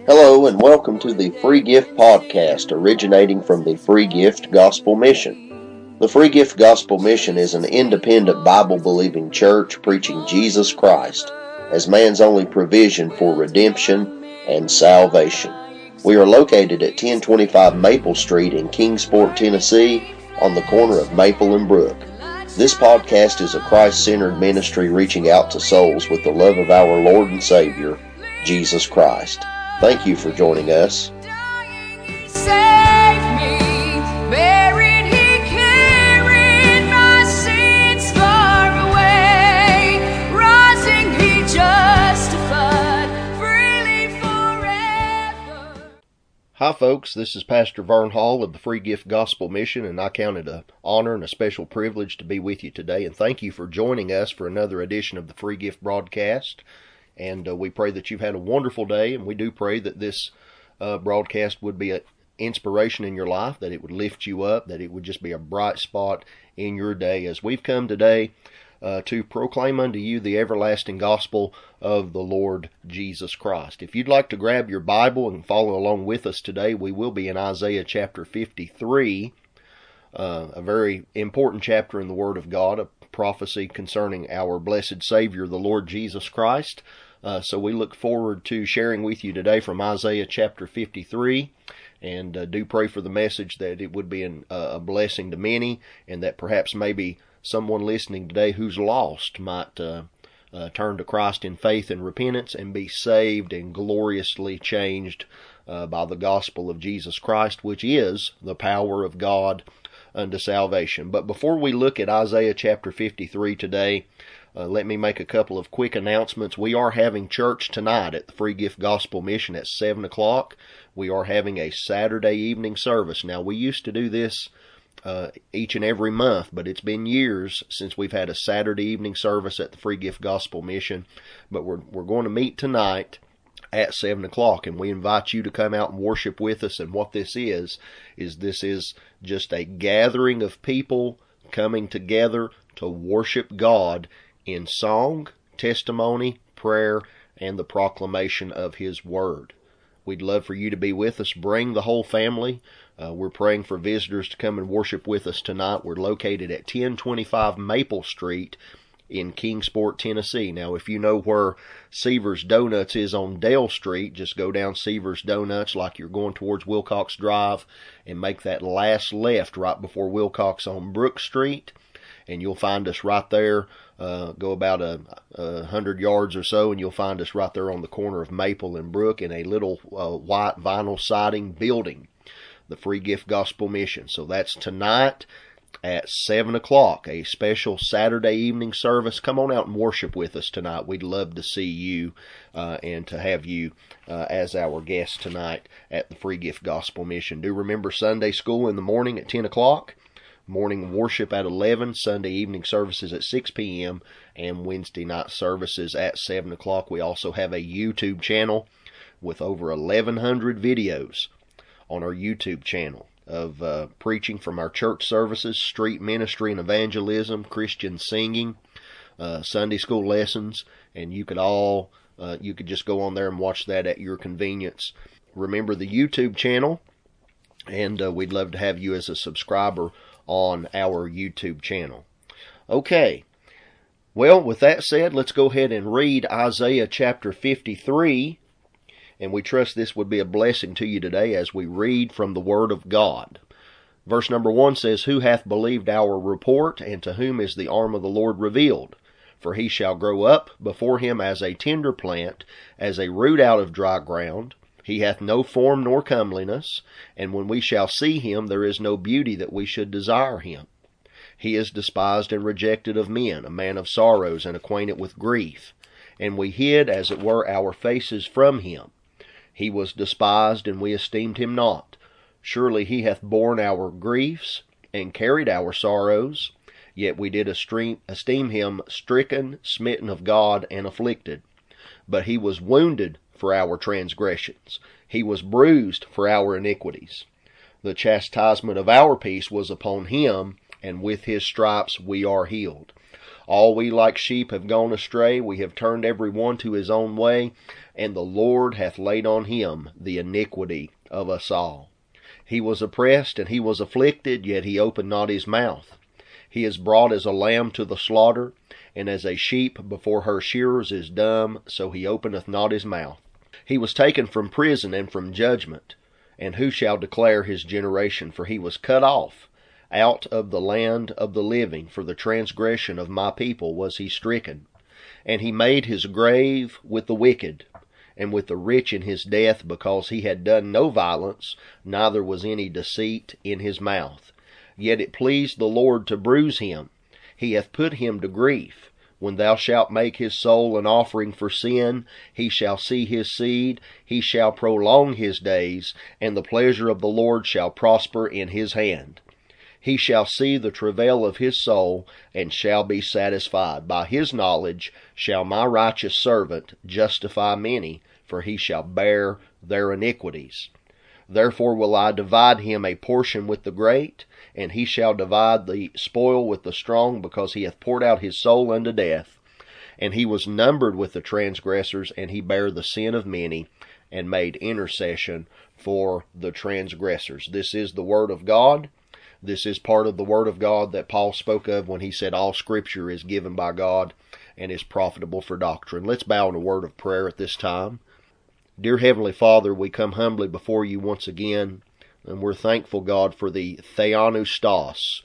Hello and welcome to the Free Gift Podcast, originating from the Free Gift Gospel Mission. The Free Gift Gospel Mission is an independent Bible-believing church preaching Jesus Christ as man's only provision for redemption and salvation. We are located at 1025 Maple Street in Kingsport, Tennessee, on the corner of Maple and Brook. This podcast is a Christ-centered ministry reaching out to souls with the love of our Lord and Savior, Jesus Christ. Thank you for joining us. Hi folks, this is Pastor Vern Hall of the Free Gift Gospel Mission, and I count it an honor and a special privilege to be with you today, and thank you for joining us for another edition of the Free Gift broadcast. And we pray that you've had a wonderful day, and we do pray that this broadcast would be an inspiration in your life, that it would lift you up, that it would just be a bright spot in your day as we've come today to proclaim unto you the everlasting gospel of the Lord Jesus Christ. If you'd like to grab your Bible and follow along with us today, we will be in Isaiah chapter 53, a very important chapter in the Word of God, a prophecy concerning our blessed Savior, the Lord Jesus Christ. So we look forward to sharing with you today from Isaiah chapter 53, and do pray for the message that it would be a blessing to many, and that perhaps maybe someone listening today who's lost might turn to Christ in faith and repentance and be saved and gloriously changed by the gospel of Jesus Christ, which is the power of God unto salvation. But before we look at Isaiah chapter 53 today, let me make a couple of quick announcements. We are having church tonight at the Free Gift Gospel Mission at 7 o'clock. We are having a Saturday evening service. Now, we used to do this each and every month, but it's been years since we've had a Saturday evening service at the Free Gift Gospel Mission. But we're going to meet tonight at 7 o'clock, and we invite you to come out and worship with us. And what this is just a gathering of people coming together to worship God in song, testimony, prayer, and the proclamation of His Word. We'd love for you to be with us. Bring the whole family. We're praying for visitors to come and worship with us tonight. We're located at 1025 Maple Street in Kingsport, Tennessee. Now, if you know where Seaver's Donuts is on Dale Street, just go down Seaver's Donuts like you're going towards Wilcox Drive and make that last left right before Wilcox on Brook Street, and you'll find us right there. Go about 100 yards or so, and you'll find us right there on the corner of Maple and Brook in a little white vinyl siding building, the Free Gift Gospel Mission. So that's tonight at 7 o'clock, a special Saturday evening service. Come on out and worship with us tonight. We'd love to see you and to have you as our guest tonight at the Free Gift Gospel Mission. Do remember Sunday school in the morning at 10 o'clock. Morning worship at 11, Sunday evening services at 6 p.m., and Wednesday night services at 7 o'clock. We also have a YouTube channel with over 1,100 videos on our YouTube channel of preaching from our church services, street ministry and evangelism, Christian singing, Sunday school lessons, and you could just go on there and watch that at your convenience. Remember the YouTube channel, and we'd love to have you as a subscriber on our YouTube channel. Okay, well, with that said, let's go ahead and read Isaiah chapter 53, and we trust this would be a blessing to you today as we read from the Word of God. Verse number 1 says, "Who hath believed our report, and to whom is the arm of the Lord revealed? For he shall grow up before him as a tender plant, as a root out of dry ground. He hath no form nor comeliness, and when we shall see him, there is no beauty that we should desire him. He is despised and rejected of men, a man of sorrows and acquainted with grief. And we hid, as it were, our faces from him. He was despised, and we esteemed him not. Surely he hath borne our griefs, and carried our sorrows. Yet we did esteem him stricken, smitten of God, and afflicted. But he was wounded for our transgressions. He was bruised for our iniquities. The chastisement of our peace was upon him, and with his stripes we are healed. All we like sheep have gone astray, we have turned every one to his own way, and the Lord hath laid on him the iniquity of us all. He was oppressed, and he was afflicted, yet he opened not his mouth. He is brought as a lamb to the slaughter, and as a sheep before her shearers is dumb, so he openeth not his mouth. He was taken from prison and from judgment, and who shall declare his generation? For he was cut off out of the land of the living. For the transgression of my people was he stricken. And he made his grave with the wicked, and with the rich in his death, because he had done no violence, neither was any deceit in his mouth. Yet it pleased the Lord to bruise him. He hath put him to grief. When thou shalt make his soul an offering for sin, he shall see his seed, he shall prolong his days, and the pleasure of the Lord shall prosper in his hand. He shall see the travail of his soul, and shall be satisfied. By his knowledge shall my righteous servant justify many, for he shall bear their iniquities. Therefore will I divide him a portion with the great, and he shall divide the spoil with the strong, because he hath poured out his soul unto death. And he was numbered with the transgressors, and he bare the sin of many, and made intercession for the transgressors. This is the word of God. This is part of the word of God that Paul spoke of when he said all Scripture is given by God and is profitable for doctrine. Let's bow in a word of prayer at this time. Dear Heavenly Father, we come humbly before you once again, and we're thankful, God, for the Theopneustos,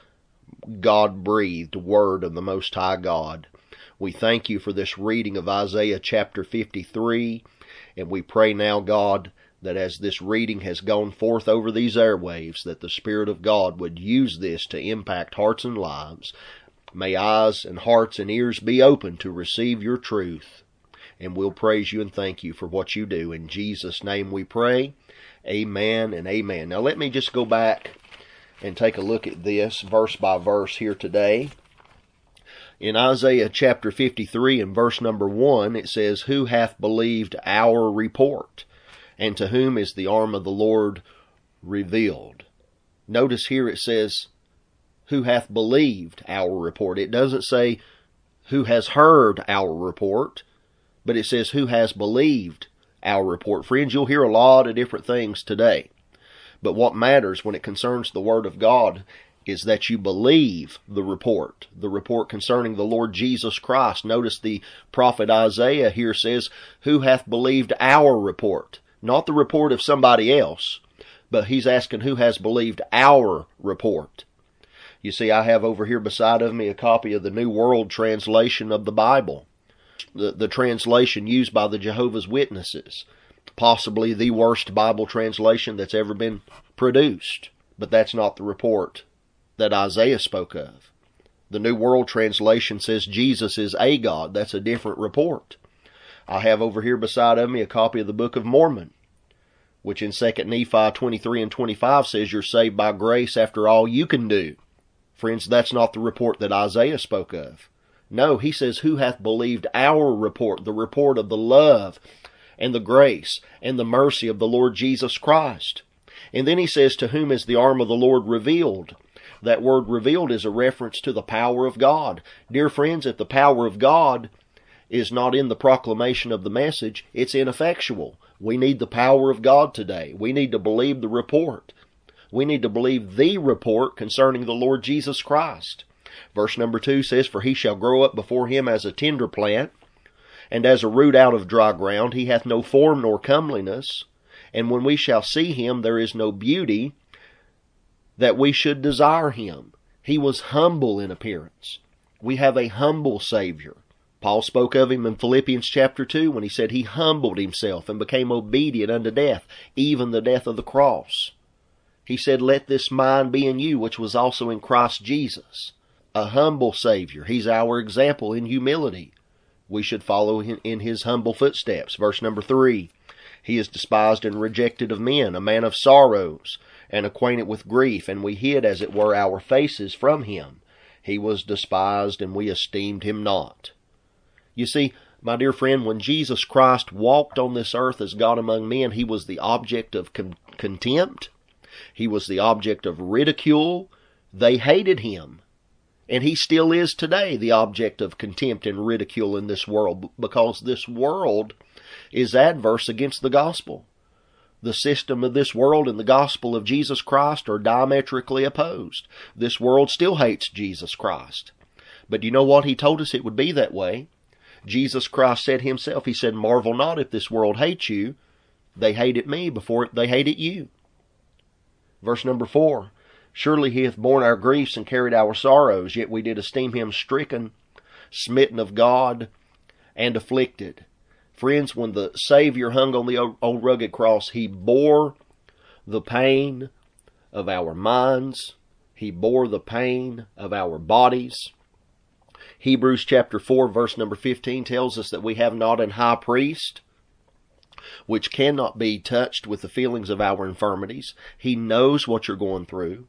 God-breathed word of the Most High God. We thank you for this reading of Isaiah chapter 53, and we pray now, God, that as this reading has gone forth over these airwaves, that the Spirit of God would use this to impact hearts and lives. May eyes and hearts and ears be open to receive your truth. And we'll praise you and thank you for what you do. In Jesus' name we pray. Amen and amen. Now let me just go back and take a look at this verse by verse here today. In Isaiah chapter 53 and verse number 1, it says, "Who hath believed our report? And to whom is the arm of the Lord revealed?" Notice here it says, "Who hath believed our report?" It doesn't say, "Who has heard our report?" But it says, "Who has believed our report?" Friends, you'll hear a lot of different things today. But what matters when it concerns the Word of God is that you believe the report concerning the Lord Jesus Christ. Notice the prophet Isaiah here says, "Who hath believed our report?" Not the report of somebody else, but he's asking who has believed our report. You see, I have over here beside of me a copy of the New World Translation of the Bible. The translation used by the Jehovah's Witnesses. Possibly the worst Bible translation that's ever been produced. But that's not the report that Isaiah spoke of. The New World Translation says Jesus is a God. That's a different report. I have over here beside of me a copy of the Book of Mormon, which in 2 Nephi 23 and 25 says you're saved by grace after all you can do. Friends, that's not the report that Isaiah spoke of. No, he says, "Who hath believed our report?" The report of the love and the grace and the mercy of the Lord Jesus Christ. And then he says, "To whom is the arm of the Lord revealed?" That word revealed is a reference to the power of God. Dear friends, if the power of God is not in the proclamation of the message, it's ineffectual. We need the power of God today. We need to believe the report. We need to believe the report concerning the Lord Jesus Christ. Verse number 2 says, "For he shall grow up before him as a tender plant, and as a root out of dry ground. He hath no form nor comeliness. And when we shall see him, there is no beauty that we should desire him." He was humble in appearance. We have a humble Savior. Paul spoke of him in Philippians chapter 2 when he said he humbled himself and became obedient unto death, even the death of the cross. He said, "Let this mind be in you, which was also in Christ Jesus." A humble Savior. He's our example in humility. We should follow in his humble footsteps. Verse number 3, "He is despised and rejected of men, a man of sorrows, and acquainted with grief, and we hid, as it were, our faces from him. He was despised, and we esteemed him not." You see, my dear friend, when Jesus Christ walked on this earth as God among men, he was the object of contempt. He was the object of ridicule. They hated him. And he still is today the object of contempt and ridicule in this world, because this world is adverse against the gospel. The system of this world and the gospel of Jesus Christ are diametrically opposed. This world still hates Jesus Christ. But you know what? He told us it would be that way. Jesus Christ said himself, he said, "Marvel not if this world hates you. They hated me before they hated you." Verse number 4, "Surely he hath borne our griefs and carried our sorrows, yet we did esteem him stricken, smitten of God, and afflicted." Friends, when the Savior hung on the old rugged cross, he bore the pain of our minds. He bore the pain of our bodies. Hebrews chapter 4, verse number 15 tells us that we have not an high priest which cannot be touched with the feelings of our infirmities. He knows what you're going through.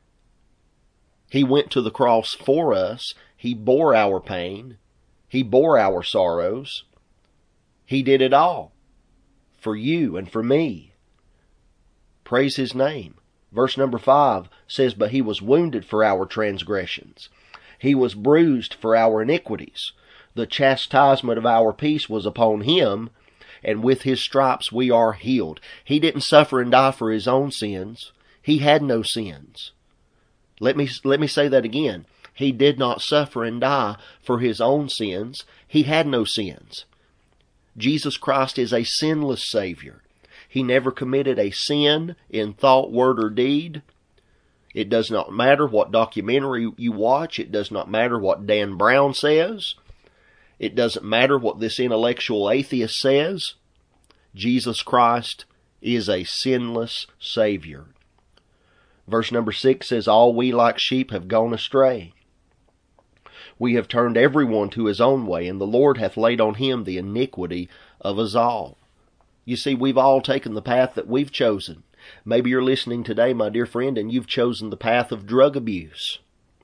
He went to the cross for us. He bore our pain. He bore our sorrows. He did it all for you and for me. Praise his name. Verse number 5 says, "But he was wounded for our transgressions. He was bruised for our iniquities. The chastisement of our peace was upon him, and with his stripes we are healed." He didn't suffer and die for his own sins. He had no sins. Let me say that again. He did not suffer and die for his own sins. He had no sins. Jesus Christ is a sinless Savior. He never committed a sin in thought, word, or deed. It does not matter what documentary you watch. It does not matter what Dan Brown says. It doesn't matter what this intellectual atheist says. Jesus Christ is a sinless Savior. Verse number 6 says, "All we like sheep have gone astray. We have turned everyone to his own way, and the Lord hath laid on him the iniquity of us all." You see, we've all taken the path that we've chosen. Maybe you're listening today, my dear friend, and you've chosen the path of drug abuse.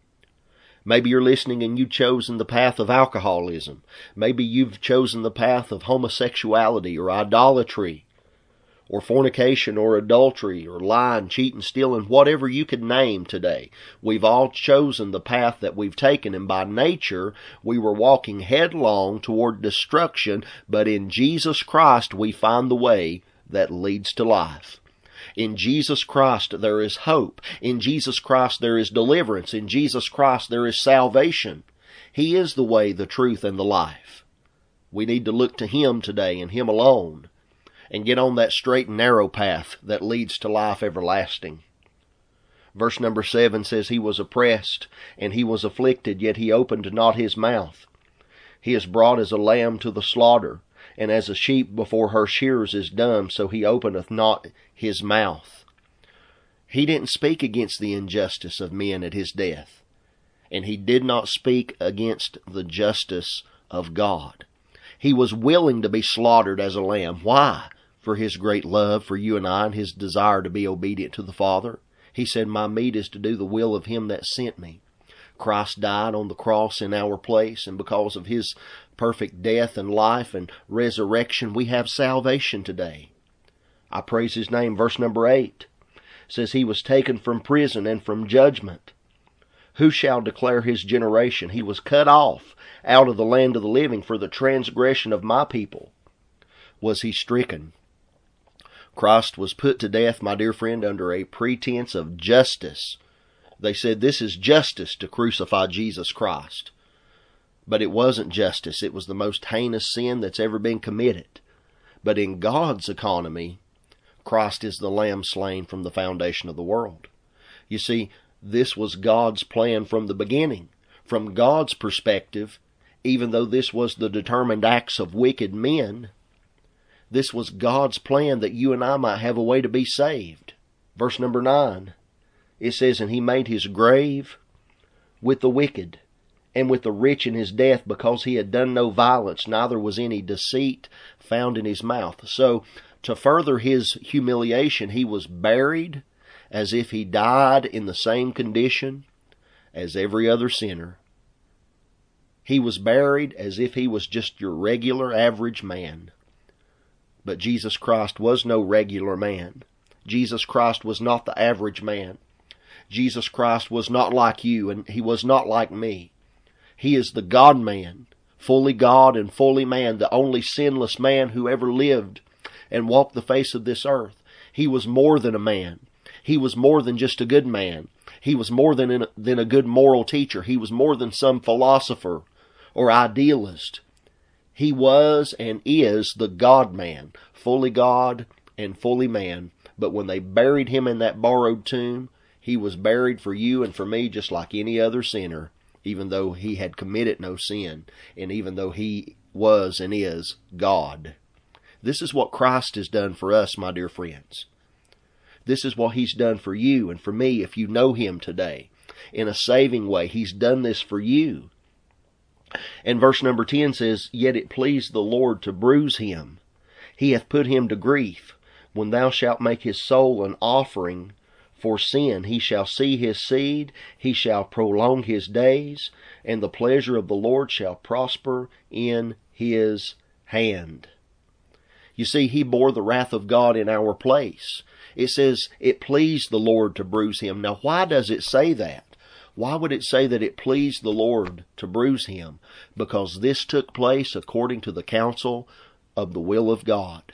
Maybe you're listening and you've chosen the path of alcoholism. Maybe you've chosen the path of homosexuality or idolatry or fornication or adultery or lying, cheating, stealing, whatever you could name today. We've all chosen the path that we've taken, and by nature we were walking headlong toward destruction, but in Jesus Christ we find the way that leads to life. In Jesus Christ there is hope. In Jesus Christ there is deliverance. In Jesus Christ there is salvation. He is the way, the truth, and the life. We need to look to him today and him alone, and get on that straight and narrow path that leads to life everlasting. Verse number 7 says, "He was oppressed, and he was afflicted, yet he opened not his mouth. He is brought as a lamb to the slaughter, and as a sheep before her shearers is dumb, so he openeth not his mouth." He didn't speak against the injustice of men at his death, and he did not speak against the justice of God. He was willing to be slaughtered as a lamb. Why? For his great love for you and I, and his desire to be obedient to the Father. He said, "My meat is to do the will of him that sent me." Christ died on the cross in our place, and because of his perfect death and life and resurrection, we have salvation today. I praise his name. Verse number 8 says, "He was taken from prison and from judgment. Who shall declare his generation? He was cut off out of the land of the living. For the transgression of my people was he stricken." Christ was put to death, my dear friend, under a pretense of justice. They said this is justice to crucify Jesus Christ. But it wasn't justice. It was the most heinous sin that's ever been committed. But in God's economy, Christ is the lamb slain from the foundation of the world. You see, this was God's plan from the beginning. From God's perspective, even though this was the determined acts of wicked men, this was God's plan that you and I might have a way to be saved. Verse number 9, it says, "And he made his grave with the wicked, and with the rich in his death, because he had done no violence, neither was any deceit found in his mouth." So, to further his humiliation, he was buried as if he died in the same condition as every other sinner. He was buried as if he was just your regular average man. But Jesus Christ was no regular man. Jesus Christ was not the average man. Jesus Christ was not like you, and he was not like me. He is the God-man, fully God and fully man, the only sinless man who ever lived and walked the face of this earth. He was more than a man. He was more than just a good man. He was more than a good moral teacher. He was more than some philosopher or idealist. He was and is the God-man, fully God and fully man. But when they buried him in that borrowed tomb, he was buried for you and for me just like any other sinner, even though he had committed no sin, and even though he was and is God. This is what Christ has done for us, my dear friends. This is what he's done for you and for me if you know him today. In a saving way, he's done this for you. And verse number 10 says, Yet it pleased the Lord to bruise him. He hath put him to grief. When thou shalt make his soul an offering for sin, he shall see his seed, he shall prolong his days, and the pleasure of the Lord shall prosper in his hand. You see, he bore the wrath of God in our place. It says, it pleased the Lord to bruise him. Now, why does it say that? Why would it say that it pleased the Lord to bruise him? Because this took place according to the counsel of the will of God.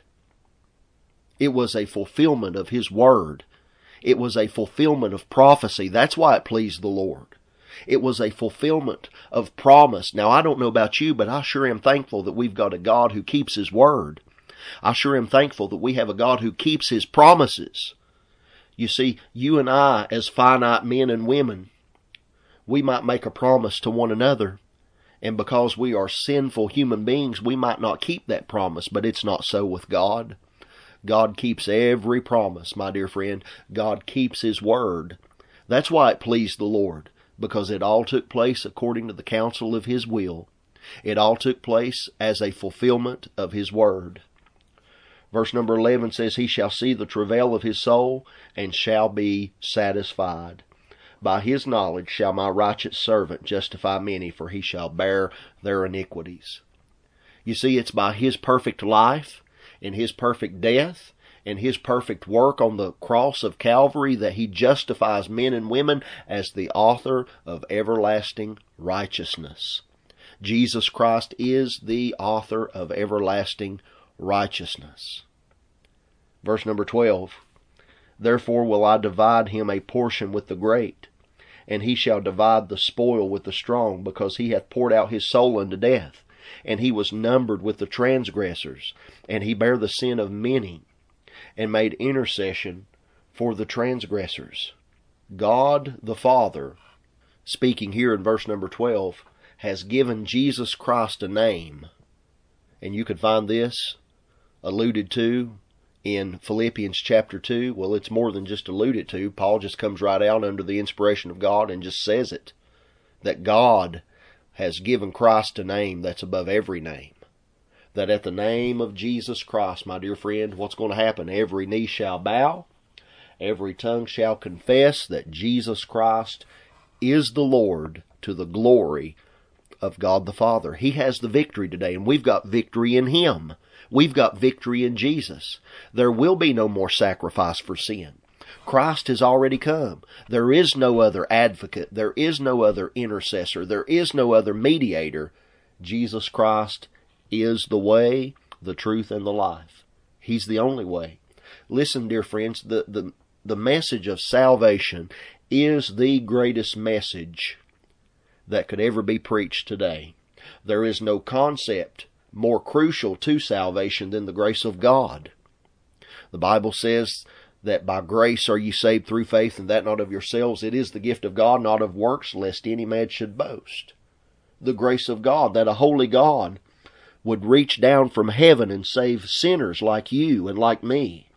It was a fulfillment of his word. It was a fulfillment of prophecy. That's why it pleased the Lord. It was a fulfillment of promise. Now, I don't know about you, but I sure am thankful that we've got a God who keeps his word. I sure am thankful that we have a God who keeps his promises. You see, you and I, as finite men and women, we might make a promise to one another, and because we are sinful human beings, we might not keep that promise, but it's not so with God. God keeps every promise, my dear friend. God keeps his word. That's why it pleased the Lord, because it all took place according to the counsel of his will. It all took place as a fulfillment of his word. Verse number 11 says, He shall see the travail of his soul, and shall be satisfied. By his knowledge shall my righteous servant justify many, for he shall bear their iniquities. You see, it's by his perfect life, and his perfect death, and his perfect work on the cross of Calvary that he justifies men and women as the author of everlasting righteousness. Jesus Christ is the author of everlasting righteousness. Verse number 12, Therefore will I divide him a portion with the great, and he shall divide the spoil with the strong, because he hath poured out his soul unto death, and he was numbered with the transgressors, and he bare the sin of many, and made intercession for the transgressors. God the Father, speaking here in verse number 12, has given Jesus Christ a name. And you could find this alluded to in Philippians chapter 2. Well, it's more than just alluded to. Paul just comes right out under the inspiration of God and just says it. That God has given Christ a name that's above every name. That at the name of Jesus Christ, my dear friend, what's going to happen? Every knee shall bow. Every tongue shall confess that Jesus Christ is the Lord, to the glory of God the Father. He has the victory today, and we've got victory in him. We've got victory in Jesus. There will be no more sacrifice for sin. Christ has already come. There is no other advocate. There is no other intercessor. There is no other mediator. Jesus Christ is the way, the truth, and the life. He's the only way. Listen, dear friends, the message of salvation is the greatest message that could ever be preached today. There is no concept more crucial to salvation than the grace of God. The Bible says that by grace are ye saved through faith, and that not of yourselves. It is the gift of God, not of works, lest any man should boast. The grace of God, that a holy God would reach down from heaven and save sinners like you and like me.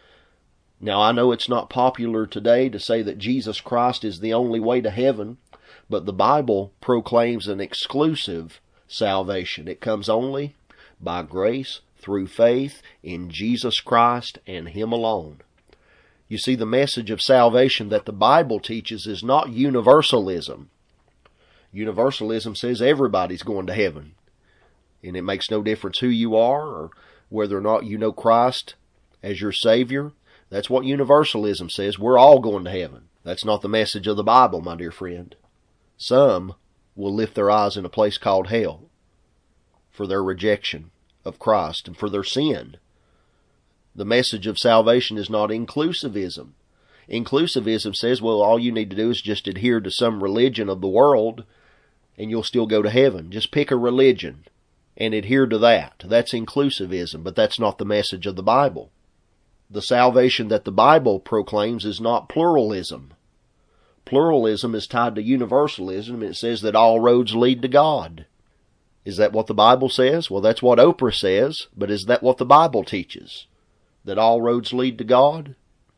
Now, I know it's not popular today to say that Jesus Christ is the only way to heaven, but the Bible proclaims an exclusive salvation. It comes only by grace through faith in Jesus Christ and him alone. You see, the message of salvation that the Bible teaches is not universalism. Universalism says everybody's going to heaven, and it makes no difference who you are or whether or not you know Christ as your Savior. That's what universalism says. We're all going to heaven. That's not the message of the Bible, my dear friend. Some will lift their eyes in a place called hell for their rejection of Christ and for their sin. The message of salvation is not inclusivism. Inclusivism says, well, all you need to do is just adhere to some religion of the world and you'll still go to heaven. Just pick a religion and adhere to that. That's inclusivism, but that's not the message of the Bible. The salvation that the Bible proclaims is not pluralism. Pluralism is tied to universalism. It says that all roads lead to God. Is that what the Bible says? Well, that's what Oprah says, but is that what the Bible teaches? That all roads lead to God?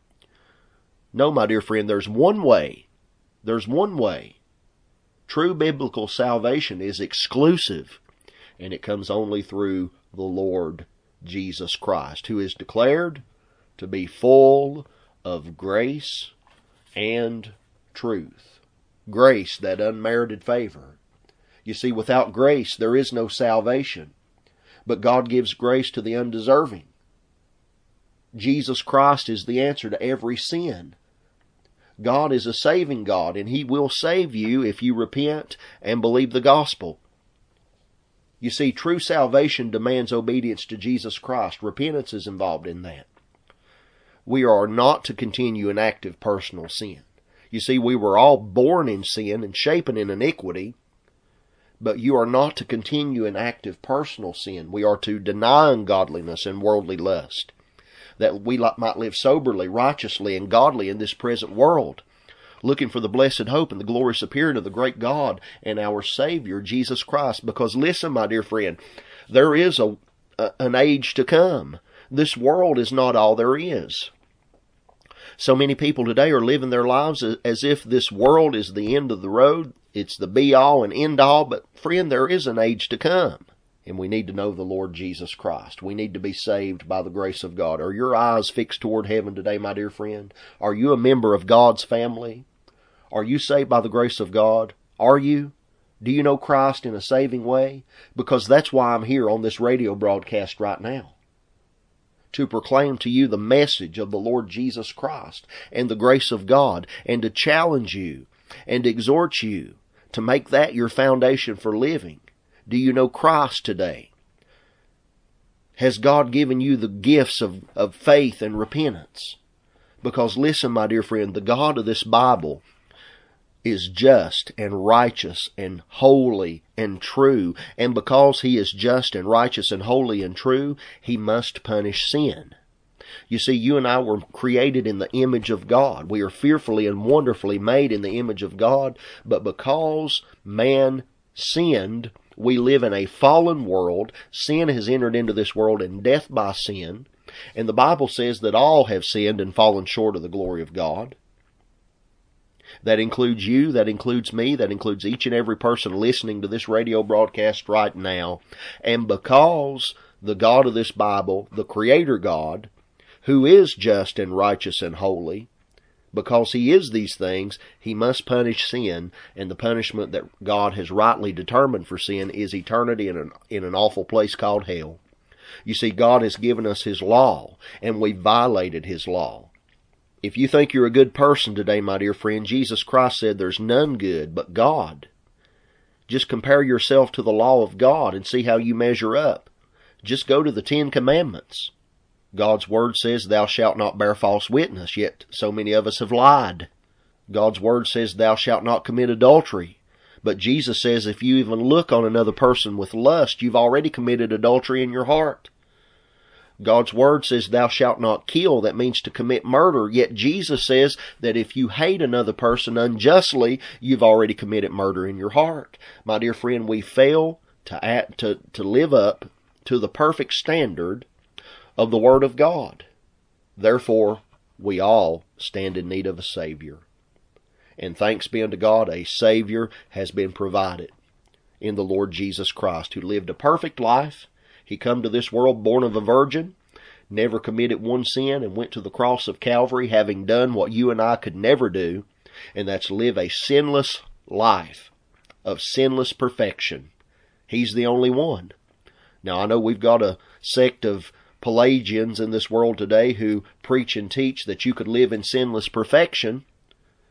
No, my dear friend, there's one way. There's one way. True biblical salvation is exclusive, and it comes only through the Lord Jesus Christ, who is declared to be full of grace and truth. Grace, that unmerited favor. You see, without grace, there is no salvation. But God gives grace to the undeserving. Jesus Christ is the answer to every sin. God is a saving God, and He will save you if you repent and believe the gospel. You see, true salvation demands obedience to Jesus Christ. Repentance is involved in that. We are not to continue in active personal sin. You see, we were all born in sin and shapen in iniquity, but you are not to continue in active personal sin. We are to deny ungodliness and worldly lust, that we might live soberly, righteously, and godly in this present world, looking for the blessed hope and the glorious appearing of the great God and our Savior, Jesus Christ. Because listen, my dear friend, there is an age to come. This world is not all there is. So many people today are living their lives as if this world is the end of the road. It's the be-all and end-all. But friend, there is an age to come. And we need to know the Lord Jesus Christ. We need to be saved by the grace of God. Are your eyes fixed toward heaven today, my dear friend? Are you a member of God's family? Are you saved by the grace of God? Are you? Do you know Christ in a saving way? Because that's why I'm here on this radio broadcast right now. To proclaim to you the message of the Lord Jesus Christ and the grace of God, and to challenge you and exhort you to make that your foundation for living. Do you know Christ today? Has God given you the gifts of faith and repentance? Because listen, my dear friend, the God of this Bible is just and righteous and holy and true. And because He is just and righteous and holy and true, He must punish sin. You see, you and I were created in the image of God. We are fearfully and wonderfully made in the image of God. But because man sinned, we live in a fallen world. Sin has entered into this world, and death by sin. And the Bible says that all have sinned and fallen short of the glory of God. That includes you, that includes me, that includes each and every person listening to this radio broadcast right now. And because the God of this Bible, the Creator God, who is just and righteous and holy, because He is these things, He must punish sin, and the punishment that God has rightly determined for sin is eternity in an awful place called hell. You see, God has given us His law, and we violated His law. If you think you're a good person today, my dear friend, Jesus Christ said there's none good but God. Just compare yourself to the law of God and see how you measure up. Just go to the 10 Commandments. God's Word says, thou shalt not bear false witness, yet so many of us have lied. God's Word says, thou shalt not commit adultery. But Jesus says if you even look on another person with lust, you've already committed adultery in your heart. God's Word says thou shalt not kill. That means to commit murder. Yet Jesus says that if you hate another person unjustly, you've already committed murder in your heart. My dear friend, we fail to live up to the perfect standard of the Word of God. Therefore, we all stand in need of a Savior. And thanks be unto God, a Savior has been provided in the Lord Jesus Christ, who lived a perfect life. He come to this world born of a virgin, never committed one sin, and went to the cross of Calvary, having done what you and I could never do, and that's live a sinless life of sinless perfection. He's the only one. Now, I know we've got a sect of Pelagians in this world today who preach and teach that you could live in sinless perfection,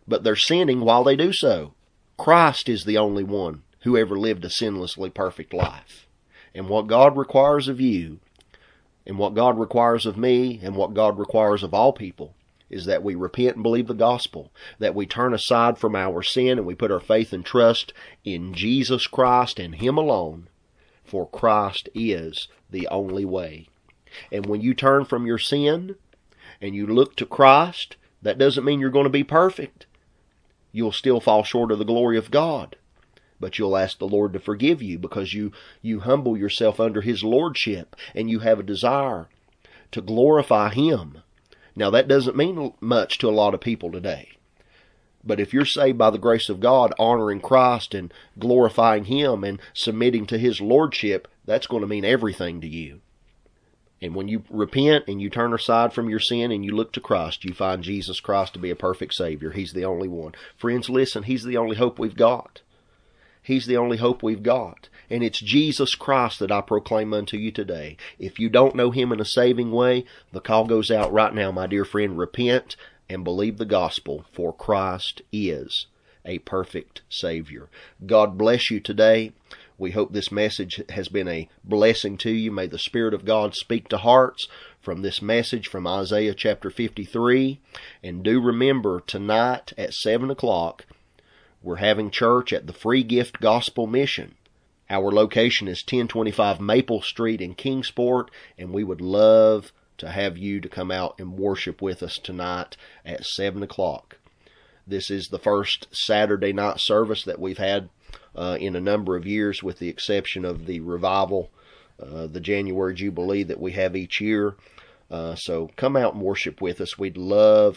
but they're sinning while they do so. Christ is the only one who ever lived a sinlessly perfect life. And what God requires of you, and what God requires of me, and what God requires of all people, is that we repent and believe the gospel, that we turn aside from our sin and we put our faith and trust in Jesus Christ and Him alone, for Christ is the only way. And when you turn from your sin and you look to Christ, that doesn't mean you're going to be perfect. You'll still fall short of the glory of God. But you'll ask the Lord to forgive you because you humble yourself under His lordship and you have a desire to glorify Him. Now, that doesn't mean much to a lot of people today. But if you're saved by the grace of God, honoring Christ and glorifying Him and submitting to His lordship, that's going to mean everything to you. And when you repent and you turn aside from your sin and you look to Christ, you find Jesus Christ to be a perfect Savior. He's the only one. Friends, listen, He's the only hope we've got. He's the only hope we've got. And it's Jesus Christ that I proclaim unto you today. If you don't know Him in a saving way, the call goes out right now, my dear friend. Repent and believe the gospel, for Christ is a perfect Savior. God bless you today. We hope this message has been a blessing to you. May the Spirit of God speak to hearts from this message from Isaiah chapter 53. And do remember, tonight at 7 o'clock, we're having church at the Free Gift Gospel Mission. Our location is 1025 Maple Street in Kingsport, and we would love to have you to come out and worship with us tonight at 7 o'clock. This is the first Saturday night service that we've had in a number of years, with the exception of the revival, the January Jubilee that we have each year. So come out and worship with us. We'd love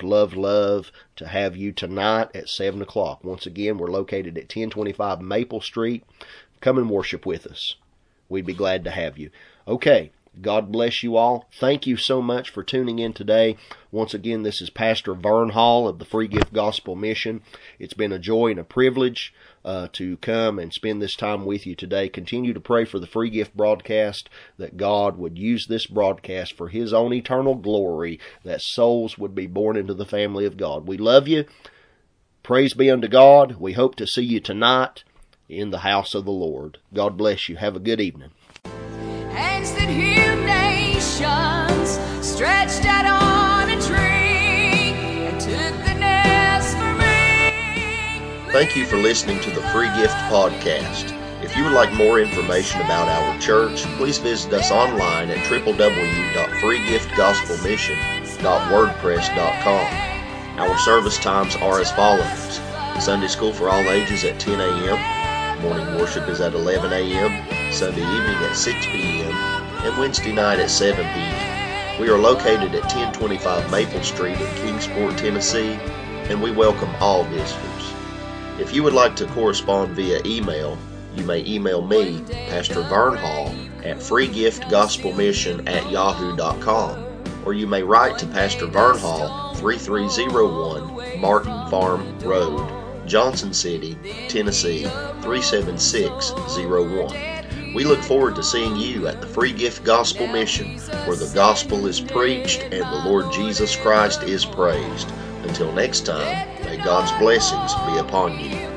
to have you tonight at 7 o'clock. Once again, we're located at 1025 Maple Street. Come and worship with us. We'd be glad to have you. Okay, God bless you all. Thank you so much for tuning in today. Once again, this is Pastor Vern Hall of the Free Gift Gospel Mission. It's been a joy and a privilege to come and spend this time with you today. Continue to pray for the Free Gift broadcast, that God would use this broadcast for His own eternal glory, that souls would be born into the family of God. We love you. Praise be unto God. We hope to see you tonight in the house of the Lord. God bless you. Have a good evening. Hands that heal nations stretched out on a tree and took the nails for me. Thank you for listening to the Free Gift Podcast. If you would like more information about our church, please visit us online at www.freegiftgospelmission.wordpress.com. Our service times are as follows: Sunday school for all ages at 10 a.m., morning worship is at 11 a.m., Sunday evening at 6 p.m., and Wednesday night at 7 p.m. We are located at 1025 Maple Street in Kingsport, Tennessee, and we welcome all visitors. If you would like to correspond via email, you may email me, Pastor Vern Hall, at freegiftgospelmission@yahoo.com, or you may write to Pastor Vern Hall, 3301 Martin Farm Road, Johnson City, Tennessee, 37601. We look forward to seeing you at the Free Gift Gospel Mission, where the gospel is preached and the Lord Jesus Christ is praised. Until next time, may God's blessings be upon you.